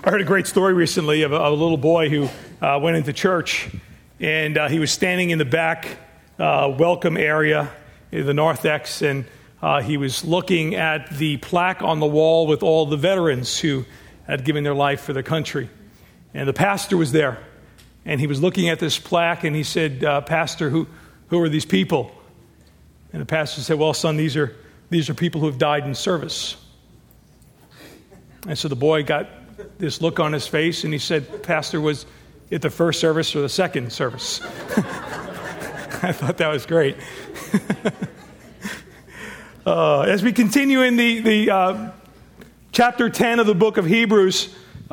I heard a great story recently of a little boy who went into church, and he was standing in the back welcome area, the narthex, and he was looking at the plaque on the wall with all the veterans who had given their life for the country. And the pastor was there, and he was looking at this plaque, and he said, "Pastor, who are these people?" And the pastor said, "Well, son, these are people who have died in service." And so the boy got this look on his face, and he said, "Pastor, was it the first service or the second service?" I thought that was great. As we continue in the chapter 10 of the book of Hebrews,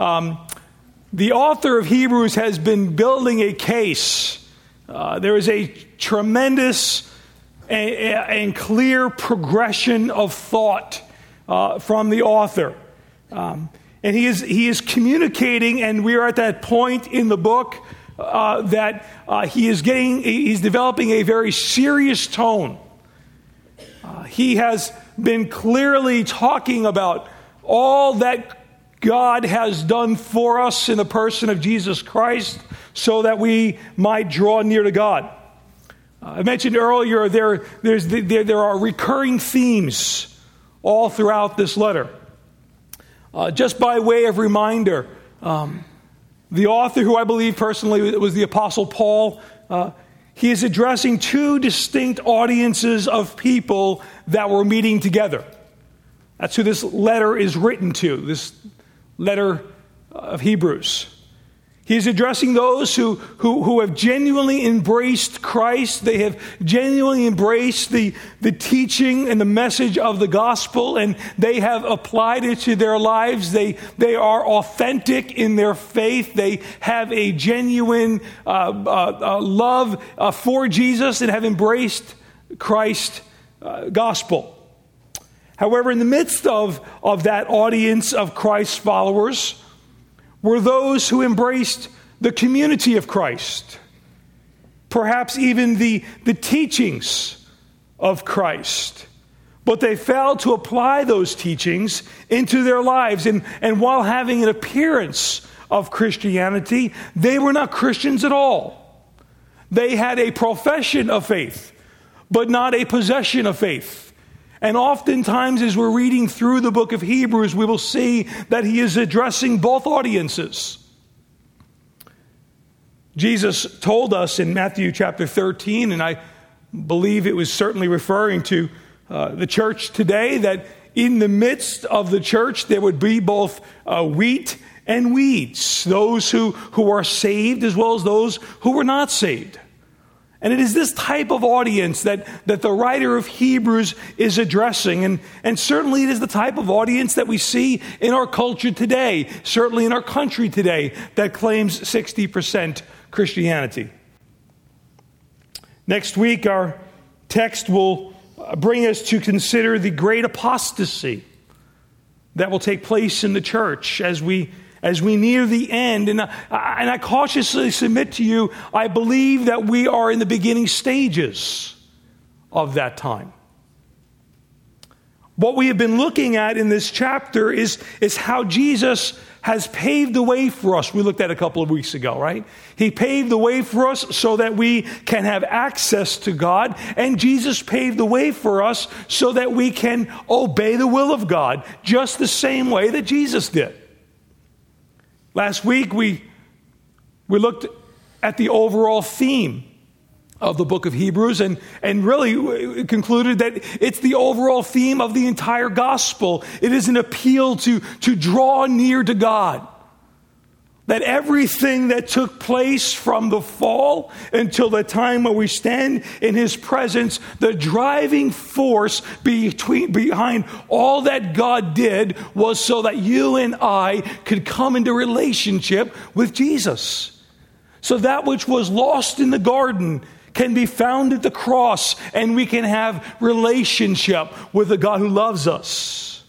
the author of Hebrews has been building a case. There is a tremendous and clear progression of thought from the author. And he is communicating, and we are at that point in the book that he's developing a very serious tone. He has been clearly talking about all that God has done for us in the person of Jesus Christ so that we might draw near to God. I mentioned earlier there are recurring themes all throughout this letter. Just by way of reminder, the author, who I believe personally was the Apostle Paul, he is addressing two distinct audiences of people that were meeting together. That's who this letter is written to, this letter of Hebrews. He's addressing those who have genuinely embraced Christ. They have genuinely embraced the teaching and the message of the gospel, and they have applied it to their lives. They are authentic in their faith. They have a genuine love for Jesus and have embraced Christ's gospel. However, in the midst of that audience of Christ's followers were those who embraced the community of Christ, perhaps even the teachings of Christ. But they failed to apply those teachings into their lives. And while having an appearance of Christianity, they were not Christians at all. They had a profession of faith, but not a possession of faith. And oftentimes, as we're reading through the book of Hebrews, we will see that he is addressing both audiences. Jesus told us in Matthew chapter 13, and I believe it was certainly referring to the church today, that in the midst of the church there would be both wheat and weeds, those who are saved as well as those who were not saved. And it is this type of audience that the writer of Hebrews is addressing. And certainly it is the type of audience that we see in our culture today, certainly in our country today, that claims 60% Christianity. Next week, our text will bring us to consider the great apostasy that will take place in the church as we near the end. And I cautiously submit to you, I believe that we are in the beginning stages of that time. What we have been looking at in this chapter is how Jesus has paved the way for us. We looked at it a couple of weeks ago, right? He paved the way for us so that we can have access to God, and Jesus paved the way for us so that we can obey the will of God just the same way that Jesus did. Last week, we looked at the overall theme of the book of Hebrews and really concluded that it's the overall theme of the entire gospel. It is an appeal to draw near to God. That everything that took place from the fall until the time where we stand in his presence, the driving force behind all that God did was so that you and I could come into relationship with Jesus. So that which was lost in the garden can be found at the cross, and we can have relationship with the God who loves us.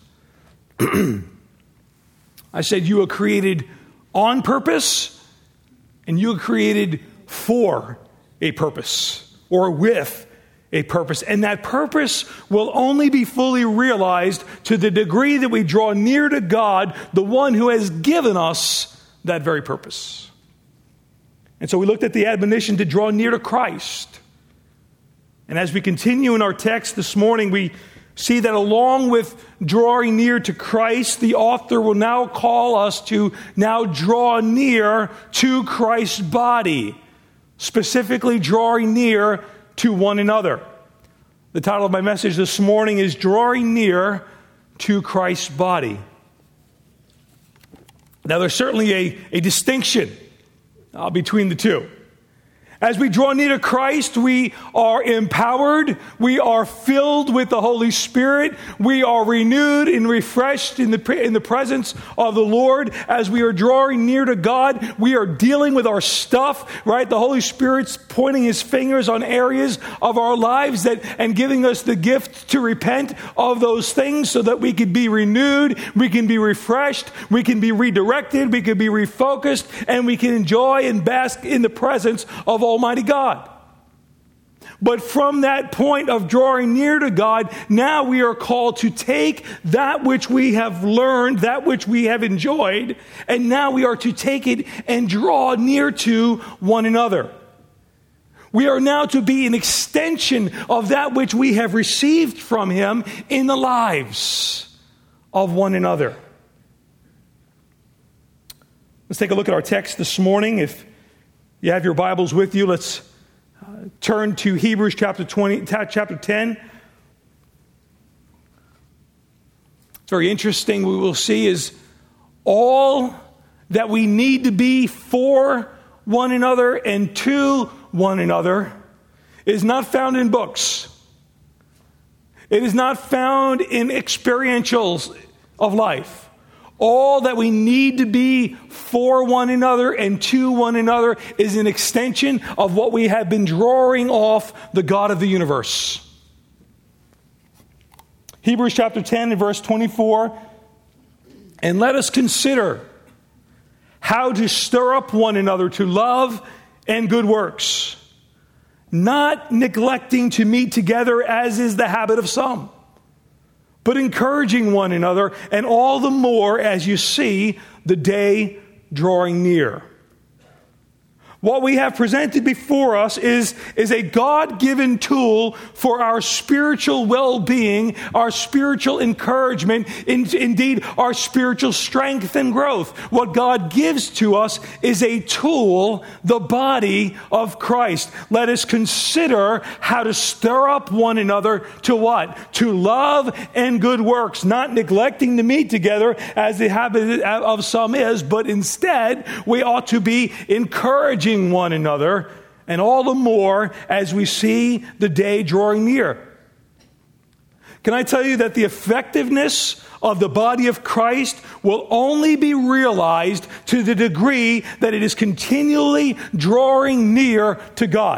I said you were created on purpose, and you were created for a purpose, or with a purpose. And that purpose will only be fully realized to the degree that we draw near to God, the one who has given us that very purpose. And so we looked at the admonition to draw near to Christ. And as we continue in our text this morning, we see that along with drawing near to Christ, the author will now call us to now draw near to Christ's body, specifically drawing near to one another. The title of my message this morning is Drawing Near to Christ's Body. Now, there's certainly a distinction between the two. As we draw near to Christ, we are empowered, we are filled with the Holy Spirit, we are renewed and refreshed in the presence of the Lord. As we are drawing near to God, we are dealing with our stuff, right? The Holy Spirit's pointing his fingers on areas of our lives and giving us the gift to repent of those things so that we can be renewed, we can be refreshed, we can be redirected, we can be refocused, and we can enjoy and bask in the presence of Almighty God. But from that point of drawing near to God, now we are called to take that which we have learned, that which we have enjoyed, and now we are to take it and draw near to one another. We are now to be an extension of that which we have received from him in the lives of one another. Let's take a look at our text this morning. If you have your Bibles with you, let's turn to Hebrews chapter 10. It's very interesting. We will see is all that we need to be for one another and to one another is not found in books. It is not found in experientials of life. All that we need to be for one another and to one another is an extension of what we have been drawing off the God of the universe. Hebrews chapter 10 and verse 24. And let us consider how to stir up one another to love and good works, not neglecting to meet together as is the habit of some, but encouraging one another, and all the more as you see the day drawing near. What we have presented before us is a God-given tool for our spiritual well-being, our spiritual encouragement, indeed our spiritual strength and growth. What God gives to us is a tool, the body of Christ. Let us consider how to stir up one another to what? To love and good works, not neglecting to meet together as the habit of some is, but instead we ought to be encouraging one another, and all the more as we see the day drawing near. Can I tell you that the effectiveness of the body of Christ will only be realized to the degree that it is continually drawing near to God?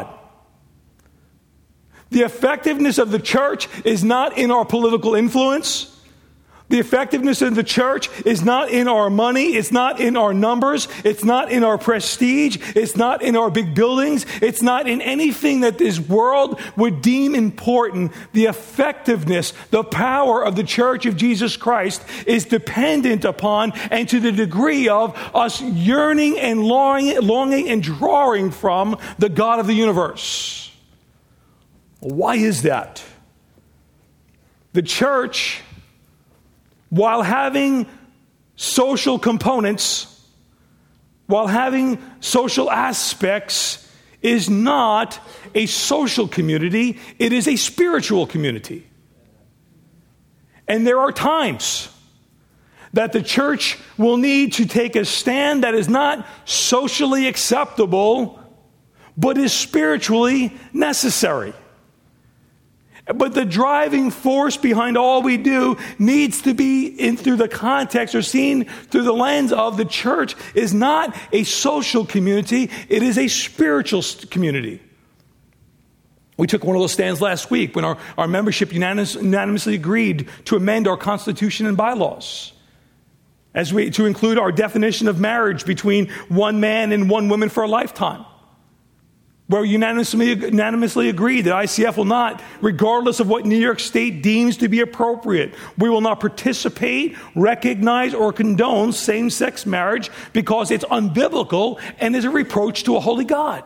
The effectiveness of the church is not in our political influence. The effectiveness of the church is not in our money. It's not in our numbers. It's not in our prestige. It's not in our big buildings. It's not in anything that this world would deem important. The effectiveness, the power of the church of Jesus Christ is dependent upon and to the degree of us yearning and longing and drawing from the God of the universe. Why is that? The church, while having social components, while having social aspects, is not a social community. It is a spiritual community. And there are times that the church will need to take a stand that is not socially acceptable, but is spiritually necessary. But the driving force behind all we do needs to be through the context or seen through the lens of the church is not a social community. It is a spiritual community. We took one of those stands last week when our membership unanimously agreed to amend our constitution and bylaws to include our definition of marriage between one man and one woman for a lifetime. where we unanimously agree that ICF will not, regardless of what New York State deems to be appropriate, we will not participate, recognize, or condone same-sex marriage because it's unbiblical and is a reproach to a holy God.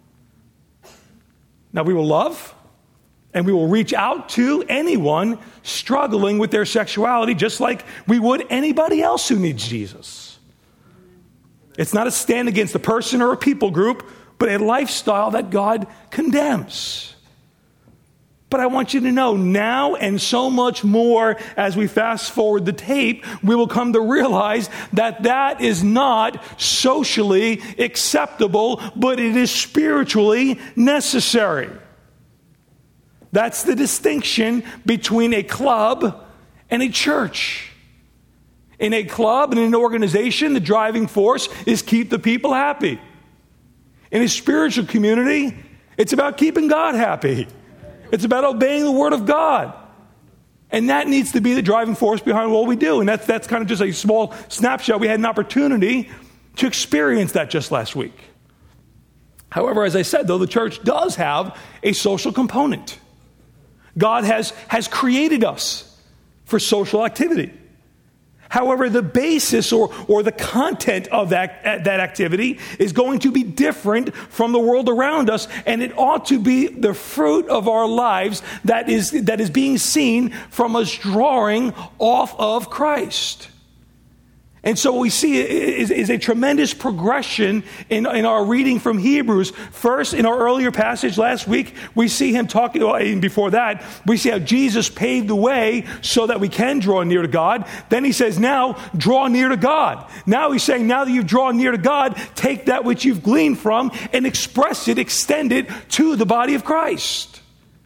Now, we will love and we will reach out to anyone struggling with their sexuality just like we would anybody else who needs Jesus. It's not a stand against a person or a people group, but a lifestyle that God condemns. But I want you to know now and so much more as we fast forward the tape, we will come to realize that that is not socially acceptable, but it is spiritually necessary. That's the distinction between a club and a church. In a club and in an organization, the driving force is keep the people happy. In a spiritual community, it's about keeping God happy. It's about obeying the Word of God. And that needs to be the driving force behind what we do. And that's kind of just a small snapshot. We had an opportunity to experience that just last week. However, as I said, though, the church does have a social component. God has created us for social activity. However, the basis or the content of that activity is going to be different from the world around us, and it ought to be the fruit of our lives that is being seen from us drawing off of Christ. And so what we see is a tremendous progression in our reading from Hebrews. First, in our earlier passage last week, we see him talking, and before that, we see how Jesus paved the way so that we can draw near to God. Then he says, now draw near to God. Now he's saying, now that you've drawn near to God, take that which you've gleaned from and express it, extend it to the body of Christ.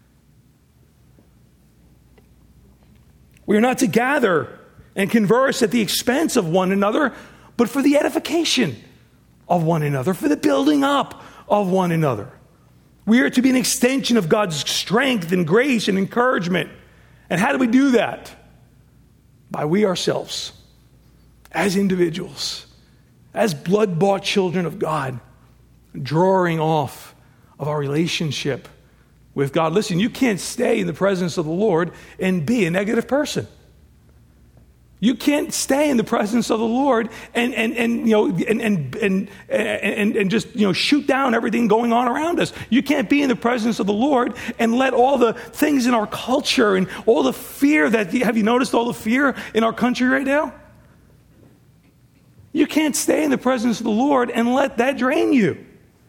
We are not to gather and converse at the expense of one another, but for the edification of one another, for the building up of one another. We are to be an extension of God's strength and grace and encouragement. And how do we do that? By we ourselves, as individuals, as blood-bought children of God, drawing off of our relationship with God. Listen, you can't stay in the presence of the Lord and be a negative person. You can't stay in the presence of the Lord and just shoot down everything going on around us. You can't be in the presence of the Lord and let all the things in our culture and all the fear have you noticed all the fear in our country right now? You can't stay in the presence of the Lord and let that drain you.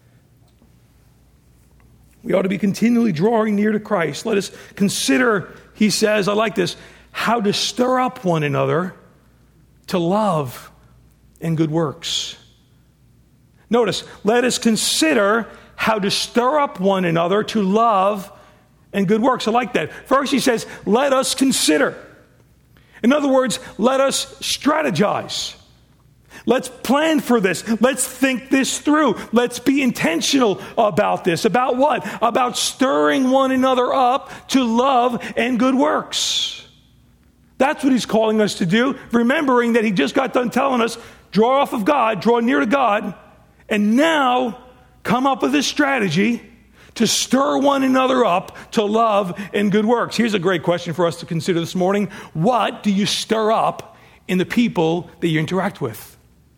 We ought to be continually drawing near to Christ. Let us consider, he says, I like this, how to stir up one another to love and good works. Notice, let us consider how to stir up one another to love and good works. I like that. First, he says, let us consider. In other words, let us strategize. Let's plan for this. Let's think this through. Let's be intentional about this. About what? About stirring one another up to love and good works. That's what he's calling us to do, remembering that he just got done telling us, draw off of God, draw near to God, and now come up with a strategy to stir one another up to love and good works. Here's a great question for us to consider this morning. What do you stir up in the people that you interact with?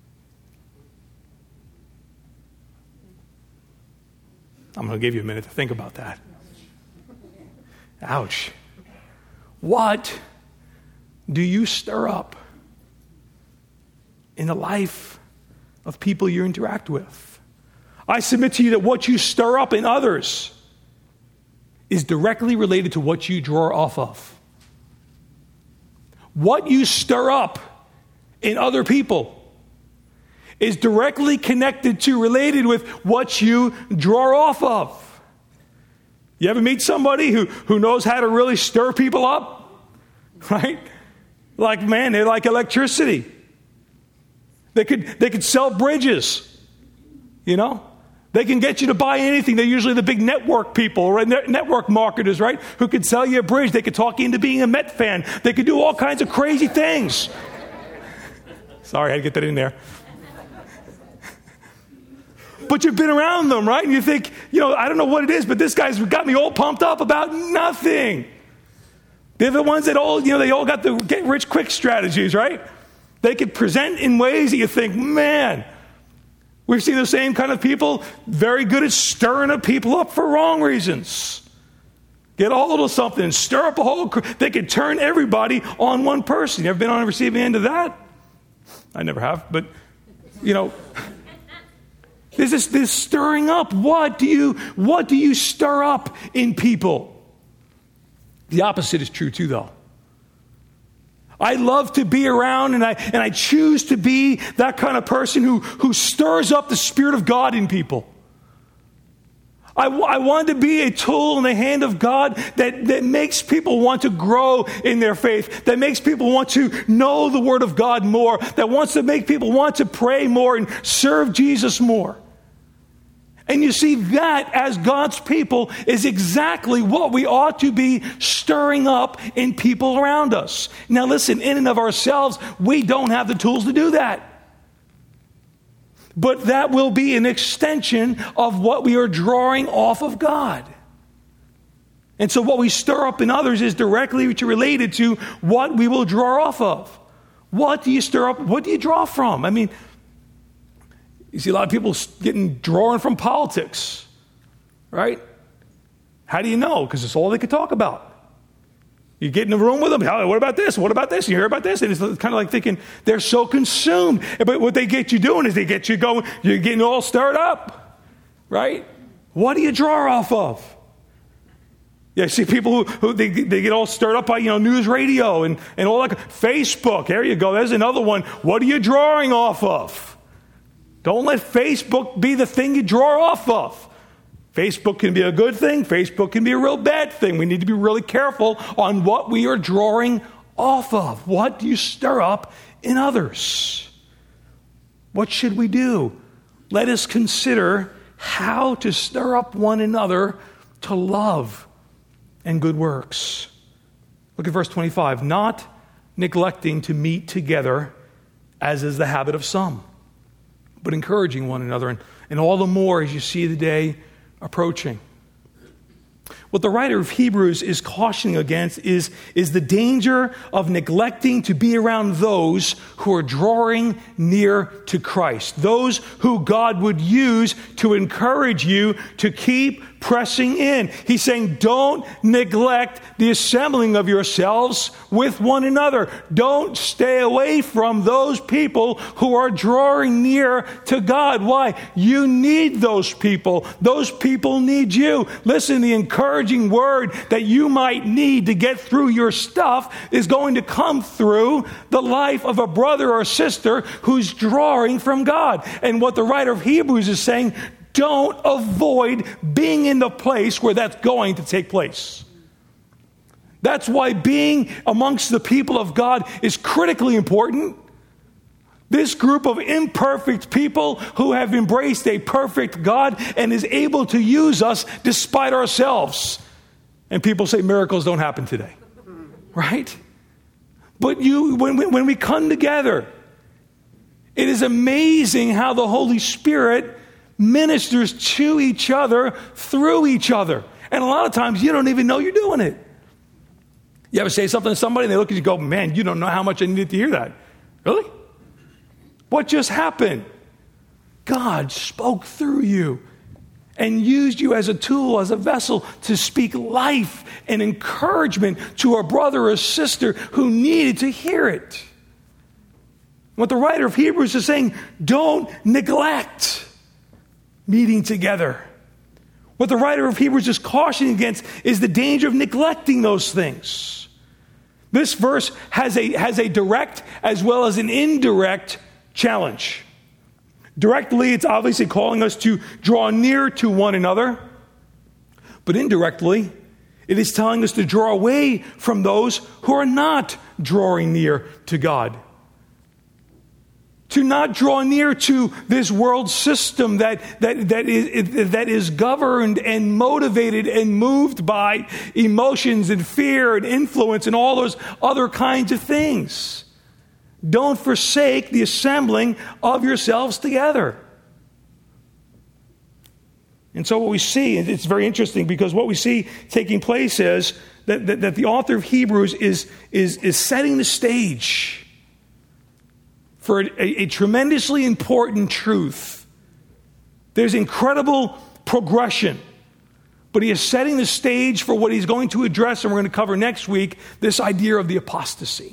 I'm going to give you a minute to think about that. Ouch. What do you stir up in the life of people you interact with? I submit to you that what you stir up in others is directly related to what you draw off of. What you stir up in other people is directly connected to, related with what you draw off of. You ever meet somebody who knows how to really stir people up? Right? Like, man, they're like electricity. They could sell bridges, They can get you to buy anything. They're usually the big network people, right? Network marketers, right? Who could sell you a bridge. They could talk you into being a Met fan. They could do all kinds of crazy things. Sorry, I had to get that in there. But you've been around them, right? And you think, I don't know what it is, but this guy's got me all pumped up about nothing. They're the ones that they all got the get rich quick strategies, right? They could present in ways that you think, man, we've seen the same kind of people, very good at stirring up people up for wrong reasons. Get a hold of something and stir up a whole, they could turn everybody on one person. You ever been on the receiving end of that? I never have, but, there's this stirring up. What do you stir up in people? The opposite is true too, though. I love to be around, and I choose to be that kind of person who stirs up the Spirit of God in people. I want to be a tool in the hand of God that makes people want to grow in their faith, that makes people want to know the Word of God more, that wants to make people want to pray more and serve Jesus more. And you see, that as God's people is exactly what we ought to be stirring up in people around us. Now listen, in and of ourselves, we don't have the tools to do that. But that will be an extension of what we are drawing off of God. And so what we stir up in others is directly related to what we will draw off of. What do you stir up? What do you draw from? I mean, you see a lot of people drawing from politics, right? How do you know? Because it's all they could talk about. You get in the room with them, what about this? What about this? You hear about this? And it's kind of like thinking they're so consumed. But what they get you doing is they get you going, you're getting all stirred up, right? What do you draw off of? Yeah, I see people who they get all stirred up by, news radio and all that. Facebook, there you go. There's another one. What are you drawing off of? Don't let Facebook be the thing you draw off of. Facebook can be a good thing. Facebook can be a real bad thing. We need to be really careful on what we are drawing off of. What do you stir up in others? What should we do? Let us consider how to stir up one another to love and good works. Look at verse 25. Not neglecting to meet together, as is the habit of some, but encouraging one another, and all the more as you see the day approaching. What the writer of Hebrews is cautioning against is the danger of neglecting to be around those who are drawing near to Christ, those who God would use to encourage you to keep pressing in. He's saying, don't neglect the assembling of yourselves with one another. Don't stay away from those people who are drawing near to God. Why? You need those people. Those people need you. Listen, the encouraging word that you might need to get through your stuff is going to come through the life of a brother or sister who's drawing from God. And what the writer of Hebrews is saying, don't avoid being in the place where that's going to take place. That's why being amongst the people of God is critically important. This group of imperfect people who have embraced a perfect God and is able to use us despite ourselves. And people say miracles don't happen today, right? But when we come together, it is amazing how the Holy Spirit ministers to each other through each other. And a lot of times you don't even know you're doing it. You ever say something to somebody and they look at you and go, man, you don't know how much I needed to hear that. Really? What just happened? God spoke through you and used you as a tool, as a vessel to speak life and encouragement to a brother or sister who needed to hear it. What the writer of Hebrews is saying, don't neglect meeting together. What the writer of Hebrews is cautioning against is the danger of neglecting those things. This verse has a direct as well as an indirect challenge. Directly, it's obviously calling us to draw near to one another. But indirectly, it is telling us to draw away from those who are not drawing near to God. To not draw near to this world system that is governed and motivated and moved by emotions and fear and influence and all those other kinds of things. Don't forsake the assembling of yourselves together. And so what we see, and it's very interesting because what we see taking place is that the author of Hebrews is setting the stage for a tremendously important truth. There's incredible progression, but he is setting the stage for what he's going to address, and we're going to cover next week, this idea of the apostasy.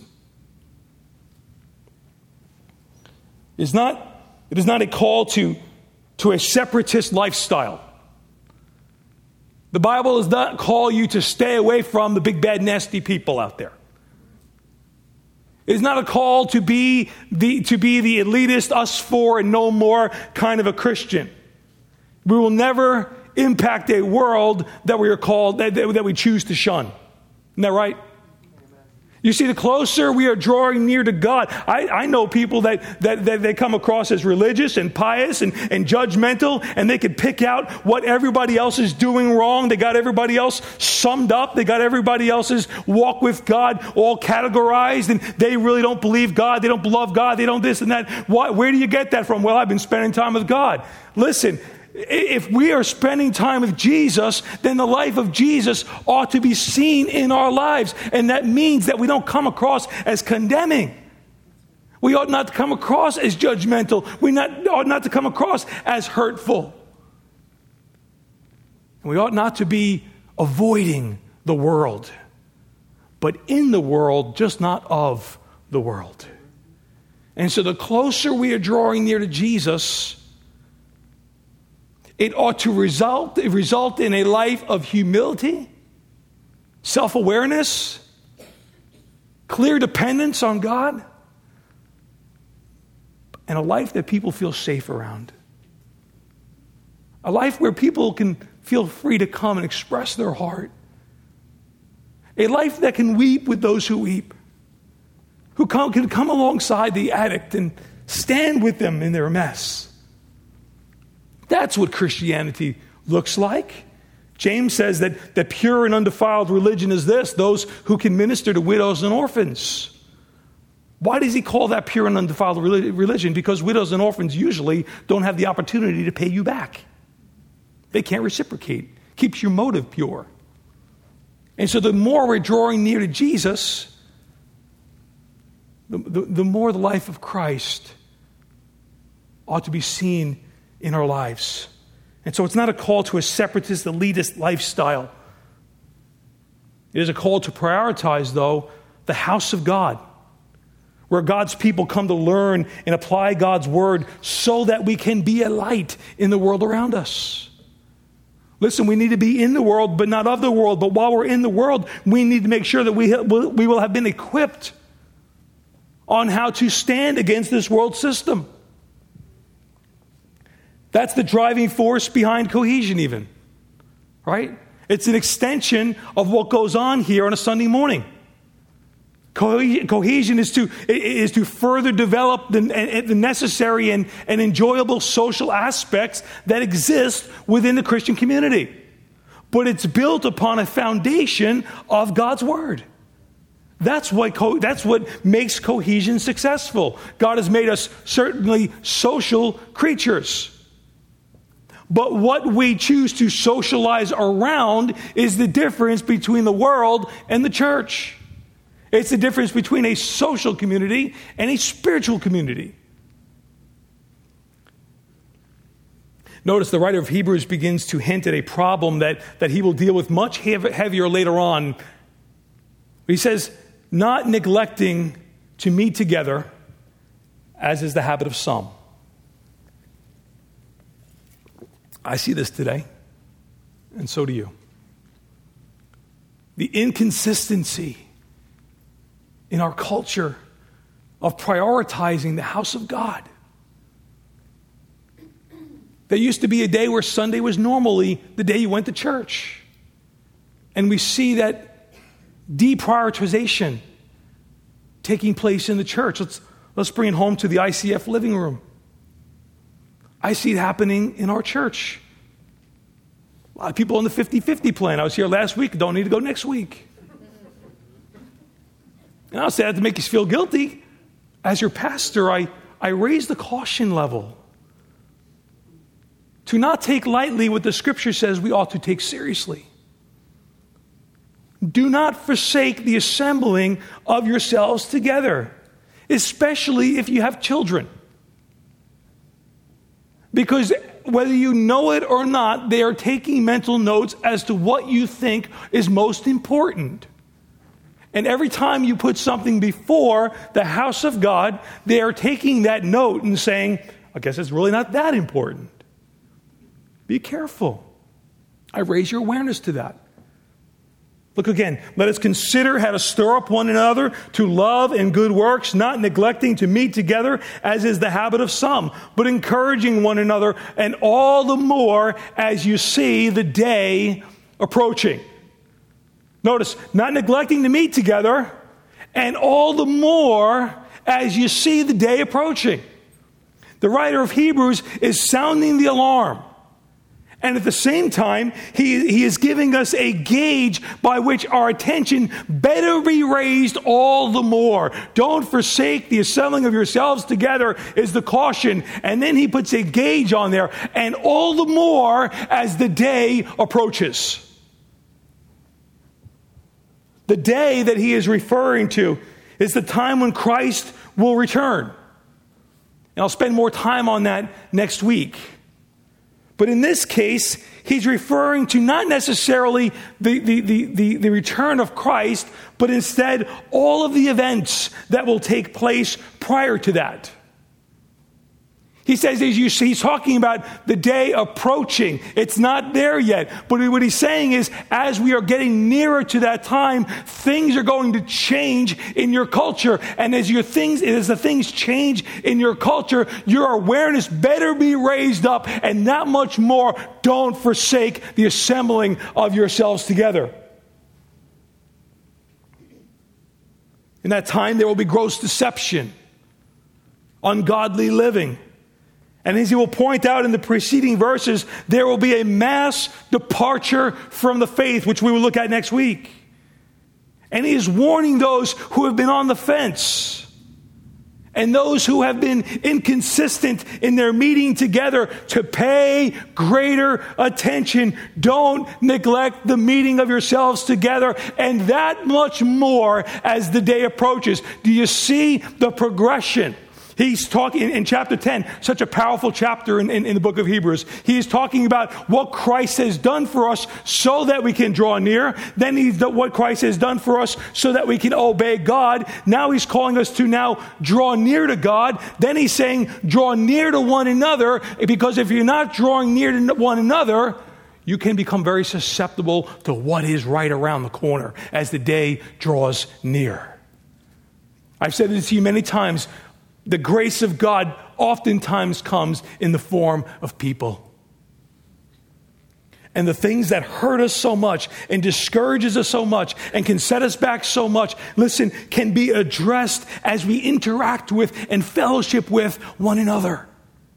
It is not a call to a separatist lifestyle. The Bible does not call you to stay away from the big, bad, nasty people out there. It is not a call to be the elitist, us for and no more kind of a Christian. We will never impact a world that we are called, that we choose to shun. Isn't that right? You see, the closer we are drawing near to God, I know people that they come across as religious and pious and judgmental, and they can pick out what everybody else is doing wrong. They got everybody else summed up. They got everybody else's walk with God all categorized, and they really don't believe God. They don't love God. They don't this and that. Where do you get that from? Well, I've been spending time with God. Listen, if we are spending time with Jesus, then the life of Jesus ought to be seen in our lives. And that means that we don't come across as condemning. We ought not to come across as judgmental. We ought not to come across as hurtful. And we ought not to be avoiding the world, but in the world, just not of the world. And so the closer we are drawing near to Jesus, it ought to result in a life of humility, self-awareness, clear dependence on God, and a life that people feel safe around. A life where people can feel free to come and express their heart. A life that can weep with those who weep, who can come alongside the addict and stand with them in their mess. That's what Christianity looks like. James says that pure and undefiled religion is this: those who can minister to widows and orphans. Why does he call that pure and undefiled religion? Because widows and orphans usually don't have the opportunity to pay you back. They can't reciprocate. Keeps your motive pure. And so the more we're drawing near to Jesus, the more the life of Christ ought to be seen in our lives. And so it's not a call to a separatist, elitist lifestyle. It is a call to prioritize, though, the house of God, where God's people come to learn and apply God's word so that we can be a light in the world around us. Listen, we need to be in the world, but not of the world. But while we're in the world, we need to make sure that we will have been equipped on how to stand against this world system. That's the driving force behind Cohesion even, right? It's an extension of what goes on here on a Sunday morning. Cohesion is to further develop the necessary and enjoyable social aspects that exist within the Christian community. But it's built upon a foundation of God's Word. That's what makes Cohesion successful. God has made us certainly social creatures. But what we choose to socialize around is the difference between the world and the church. It's the difference between a social community and a spiritual community. Notice the writer of Hebrews begins to hint at a problem that he will deal with much heavier later on. He says, not neglecting to meet together, as is the habit of some. I see this today, and so do you. The inconsistency in our culture of prioritizing the house of God. There used to be a day where Sunday was normally the day you went to church. And we see that deprioritization taking place in the church. Let's bring it home to the ICF living room. I see it happening in our church. A lot of people on the 50-50 plan. I was here last week, don't need to go next week. And I'll say that to make you feel guilty. As your pastor, I raise the caution level. to not take lightly what the Scripture says we ought to take seriously. Do not forsake the assembling of yourselves together, especially if you have children. Because whether you know it or not, they are taking mental notes as to what you think is most important. And every time you put something before the house of God, they are taking that note and saying, I guess it's really not that important. Be careful. I raise your awareness to that. Look again. Let us consider how to stir up one another to love and good works, not neglecting to meet together, as is the habit of some, but encouraging one another, and all the more as you see the day approaching. Notice, not neglecting to meet together, and all the more as you see the day approaching. The writer of Hebrews is sounding the alarm. And at the same time, he is giving us a gauge by which our attention better be raised all the more. Don't forsake the assembling of yourselves together is the caution. And then he puts a gauge on there. And all the more as the day approaches. The day that he is referring to is the time when Christ will return. And I'll spend more time on that next week. But in this case, he's referring to not necessarily the return of Christ, but instead all of the events that will take place prior to that. He says, he's talking about the day approaching. It's not there yet. But what he's saying is, as we are getting nearer to that time, things are going to change in your culture. And as the things change in your culture, your awareness better be raised up. And that much more, don't forsake the assembling of yourselves together. In that time, there will be gross deception, ungodly living. And as he will point out in the preceding verses, there will be a mass departure from the faith, which we will look at next week. And he is warning those who have been on the fence and those who have been inconsistent in their meeting together to pay greater attention. Don't neglect the meeting of yourselves together, and that much more as the day approaches. Do you see the progression? He's talking in chapter 10, such a powerful chapter in the book of Hebrews. He is talking about what Christ has done for us so that we can draw near. Then what Christ has done for us so that we can obey God. Now he's calling us to now draw near to God. Then he's saying draw near to one another, because if you're not drawing near to one another, you can become very susceptible to what is right around the corner as the day draws near. I've said this to you many times. The grace of God oftentimes comes in the form of people. And the things that hurt us so much and discourages us so much and can set us back so much, listen, can be addressed as we interact with and fellowship with one another.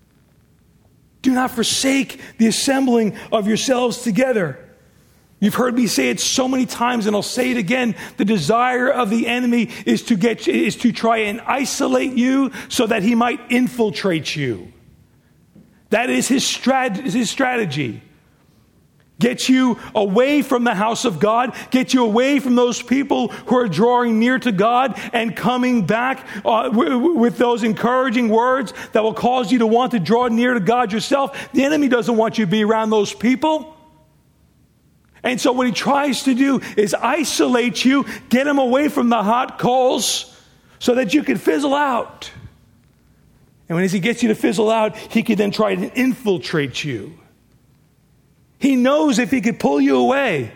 Do not forsake the assembling of yourselves together. You've heard me say it so many times, and I'll say it again. The desire of the enemy is to try and isolate you so that he might infiltrate you. That is his strategy. Get you away from the house of God. Get you away from those people who are drawing near to God and coming back with those encouraging words that will cause you to want to draw near to God yourself. The enemy doesn't want you to be around those people. And so what he tries to do is isolate you, get him away from the hot coals so that you can fizzle out. And as he gets you to fizzle out, he can then try to infiltrate you. He knows if he could pull you away.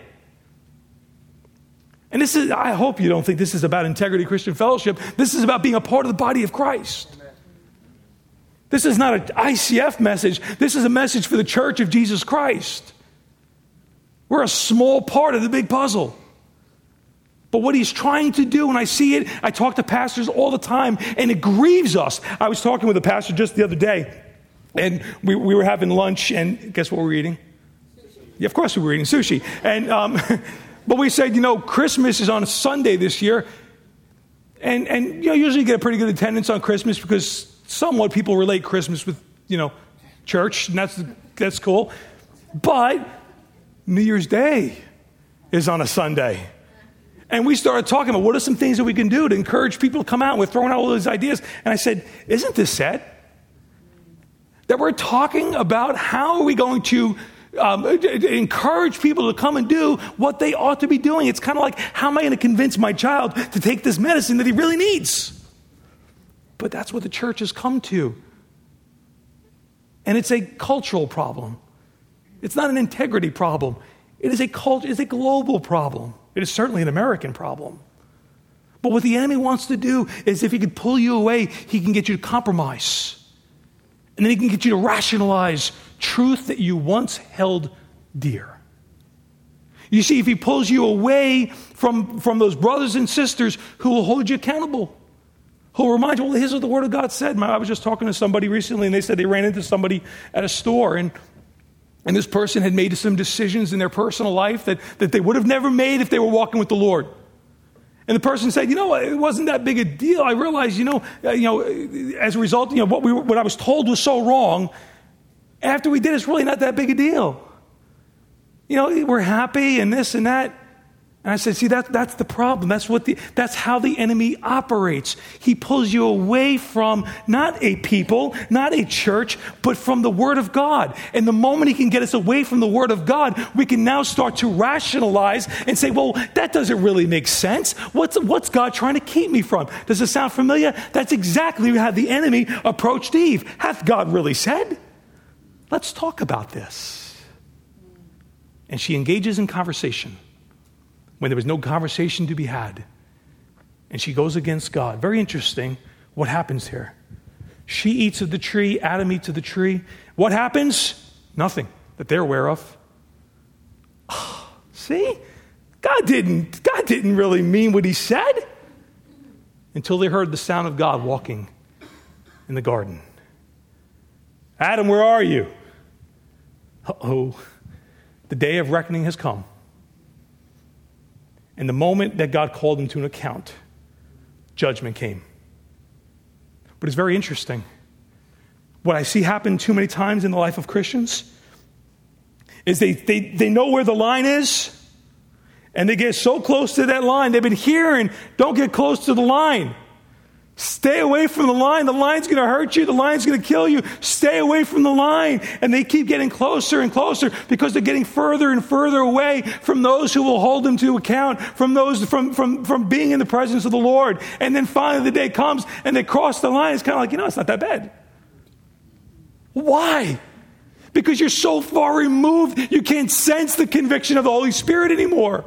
And I hope you don't think this is about Integrity Christian Fellowship. This is about being a part of the body of Christ. This is not an ICF message. This is a message for the church of Jesus Christ. We're a small part of the big puzzle. But what he's trying to do, and I see it, I talk to pastors all the time, and it grieves us. I was talking with a pastor just the other day, and we were having lunch, and guess what we were eating? Yeah, of course we were eating sushi. And but we said, Christmas is on a Sunday this year, and usually you get a pretty good attendance on Christmas because somewhat people relate Christmas with, church, and that's That's cool. But New Year's Day is on a Sunday. And we started talking about what are some things that we can do to encourage people to come out. And we're throwing out all these ideas. And I said, isn't this sad? That we're talking about how are we going to encourage people to come and do what they ought to be doing. It's kind of like, how am I going to convince my child to take this medicine that he really needs? But that's what the church has come to. And it's a cultural problem. It's not an integrity problem. It is it's a global problem. It is certainly an American problem. But what the enemy wants to do is if he can pull you away, he can get you to compromise. And then he can get you to rationalize truth that you once held dear. You see, if he pulls you away from those brothers and sisters who will hold you accountable, who will remind you, well, here's what the Word of God said. I was just talking to somebody recently, and they said they ran into somebody at a store, and this person had made some decisions in their personal life that they would have never made if they were walking with the Lord. And the person said, it wasn't that big a deal. I realized, as a result, what I was told was so wrong. After we did, it's really not that big a deal. We're happy and this and that. And I said, see, that's the problem. That's how the enemy operates. He pulls you away from not a people, not a church, but from the Word of God. And the moment he can get us away from the Word of God, we can now start to rationalize and say, well, that doesn't really make sense. What's God trying to keep me from? Does it sound familiar? That's exactly how the enemy approached Eve. Hath God really said? Let's talk about this. And she engages in conversation when there was no conversation to be had. And she goes against God. Very interesting what happens here. She eats of the tree, Adam eats of the tree. What happens? Nothing that they're aware of. Oh, see? God didn't really mean what he said until they heard the sound of God walking in the garden. Adam, where are you? Uh-oh. The day of reckoning has come. And the moment that God called him to an account, judgment came. But it's very interesting. What I see happen too many times in the life of Christians is they know where the line is, and they get so close to that line. They've been hearing, don't get close to the line. Stay away from the line. The line's going to hurt you. The line's going to kill you. Stay away from the line. And they keep getting closer and closer because they're getting further and further away from those who will hold them to account, from those from being in the presence of the Lord. And then finally the day comes and they cross the line. It's kind of like, it's not that bad. Why? Because you're so far removed, you can't sense the conviction of the Holy Spirit anymore.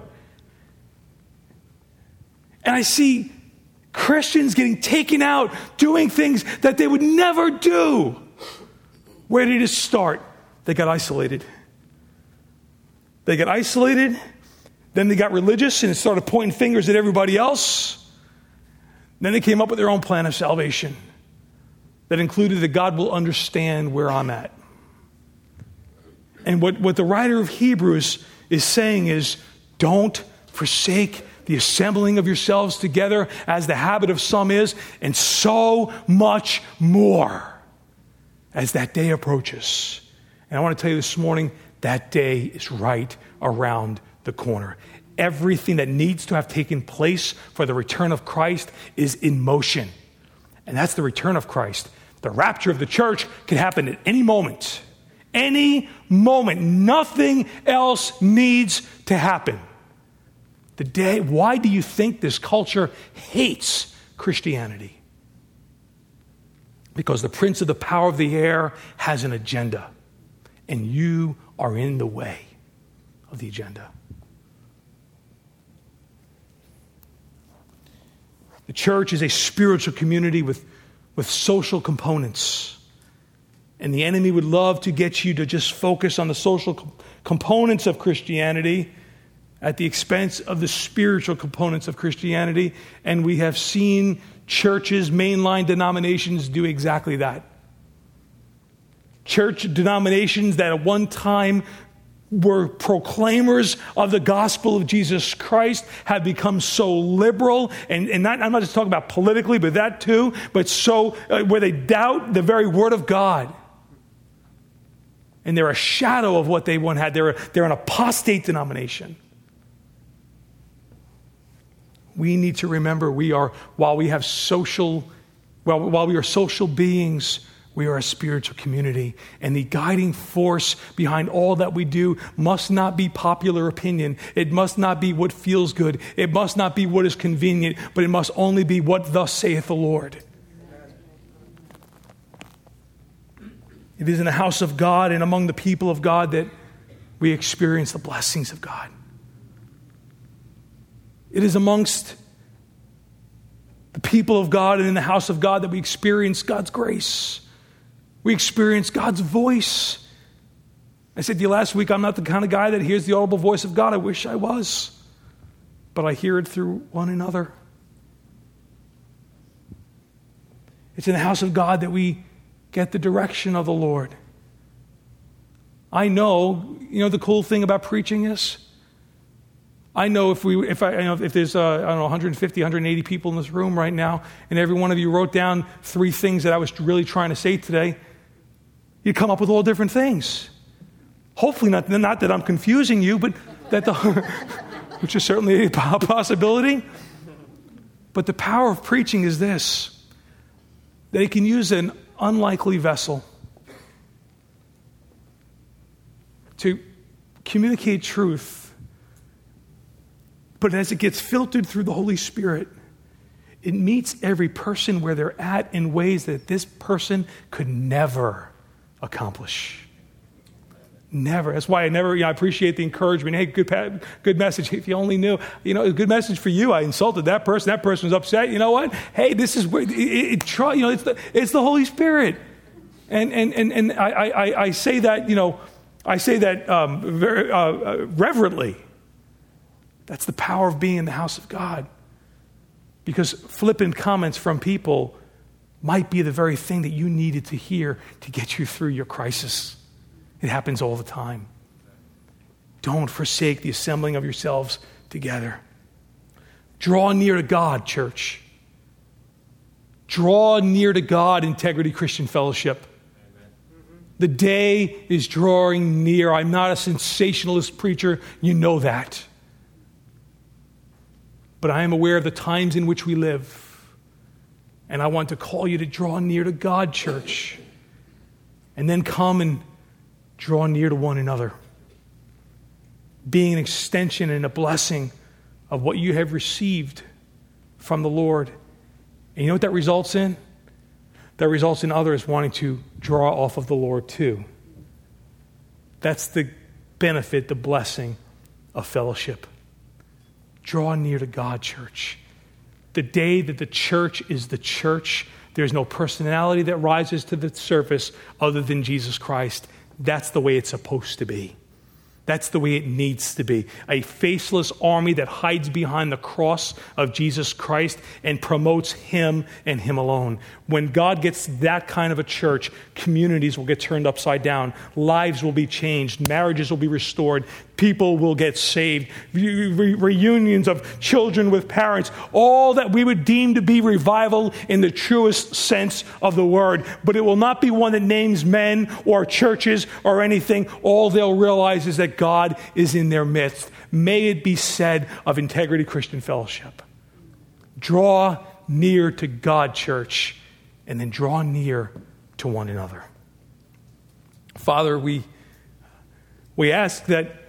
And I see Christians getting taken out, doing things that they would never do. Where did it start? They got isolated. Then they got religious and started pointing fingers at everybody else. Then they came up with their own plan of salvation that included that God will understand where I'm at. And what the writer of Hebrews is saying is, don't forsake the assembling of yourselves together as the habit of some is, and so much more as that day approaches. And I want to tell you this morning, that day is right around the corner. Everything that needs to have taken place for the return of Christ is in motion. And that's the return of Christ. The rapture of the church can happen at any moment. Any moment. Nothing else needs to happen. Why do you think this culture hates Christianity? Because the prince of the power of the air has an agenda, and you are in the way of the agenda. The church is a spiritual community with social components, and the enemy would love to get you to just focus on the social components of Christianity at the expense of the spiritual components of Christianity. And we have seen churches, mainline denominations, do exactly that. Church denominations that at one time were proclaimers of the gospel of Jesus Christ have become so liberal, and I'm not just talking about politically, but that too, but so where they doubt the very word of God. And they're a shadow of what they once had. They're an apostate denomination. We need to remember while we are social beings, we are a spiritual community. And the guiding force behind all that we do must not be popular opinion. It must not be what feels good. It must not be what is convenient, but it must only be what thus saith the Lord. It is in the house of God and among the people of God that we experience the blessings of God. It is amongst the people of God and in the house of God that we experience God's grace. We experience God's voice. I said to you last week, I'm not the kind of guy that hears the audible voice of God. I wish I was. But I hear it through one another. It's in the house of God that we get the direction of the Lord. I know, the cool thing about preaching is, I know if there's 150, 180 people in this room right now, and every one of you wrote down 3 things that I was really trying to say today, you'd come up with all different things. Hopefully not that I'm confusing you, but which is certainly a possibility. But the power of preaching is this, that it can use an unlikely vessel to communicate truth. But as it gets filtered through the Holy Spirit, it meets every person where they're at in ways that this person could never accomplish. Never. That's why I appreciate the encouragement. Hey, good message. If you only knew, a good message for you. I insulted that person. That person was upset. You know what? Hey, this is where it's the Holy Spirit. And I say that, I say that very reverently. That's the power of being in the house of God. Because flippant comments from people might be the very thing that you needed to hear to get you through your crisis. It happens all the time. Don't forsake the assembling of yourselves together. Draw near to God, church. Draw near to God, Integrity Christian Fellowship. The day is drawing near. I'm not a sensationalist preacher. You know that. But I am aware of the times in which we live. And I want to call you to draw near to God, church. And then come and draw near to one another. Being an extension and a blessing of what you have received from the Lord. And you know what that results in? That results in others wanting to draw off of the Lord too. That's the benefit, the blessing of fellowship. Draw near to God, church. The day that the church is the church, there's no personality that rises to the surface other than Jesus Christ. That's the way it's supposed to be. That's the way it needs to be. A faceless army that hides behind the cross of Jesus Christ and promotes Him and Him alone. When God gets that kind of a church, communities will get turned upside down. Lives will be changed. Marriages will be restored. People will get saved. Reunions of children with parents. All that we would deem to be revival in the truest sense of the word. But it will not be one that names men or churches or anything. All they'll realize is that God is in their midst. May it be said of Integrity Christian Fellowship. Draw near to God, church, and then draw near to one another. Father, we ask that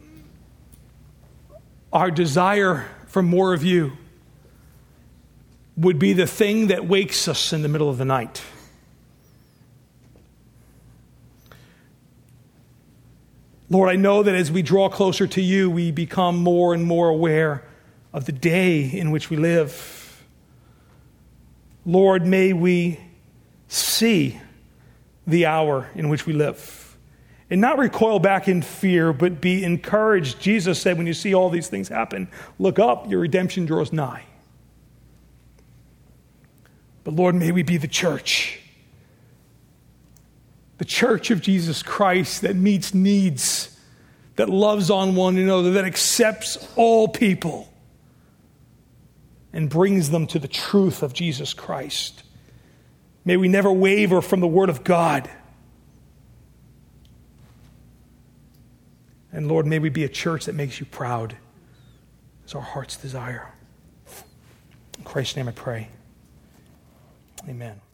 our desire for more of you would be the thing that wakes us in the middle of the night. Lord, I know that as we draw closer to you, we become more and more aware of the day in which we live. Lord, may we see the hour in which we live and not recoil back in fear, but be encouraged. Jesus said, when you see all these things happen, look up, your redemption draws nigh. But Lord, may we be the church of Jesus Christ that meets needs, that loves on one another, that accepts all people and brings them to the truth of Jesus Christ. May we never waver from the Word of God. And Lord, may we be a church that makes you proud. It's our heart's desire. In Christ's name I pray. Amen.